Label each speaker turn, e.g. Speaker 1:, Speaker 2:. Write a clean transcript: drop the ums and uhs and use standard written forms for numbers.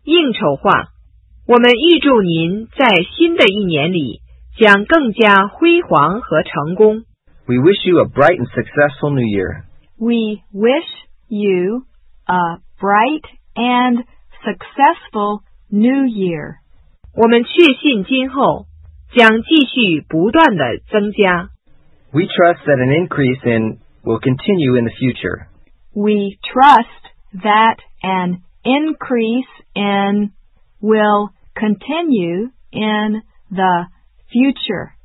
Speaker 1: 应酬话。我们预祝您在新的一年里将更加辉煌和成功。
Speaker 2: We wish you a bright and successful new year.
Speaker 3: We wish you a bright and successful new year.
Speaker 1: 我们确信今后将继续不断地增加。
Speaker 2: We trust that an increase in will continue in the future.
Speaker 3: We trust that an increase in will continue in the future.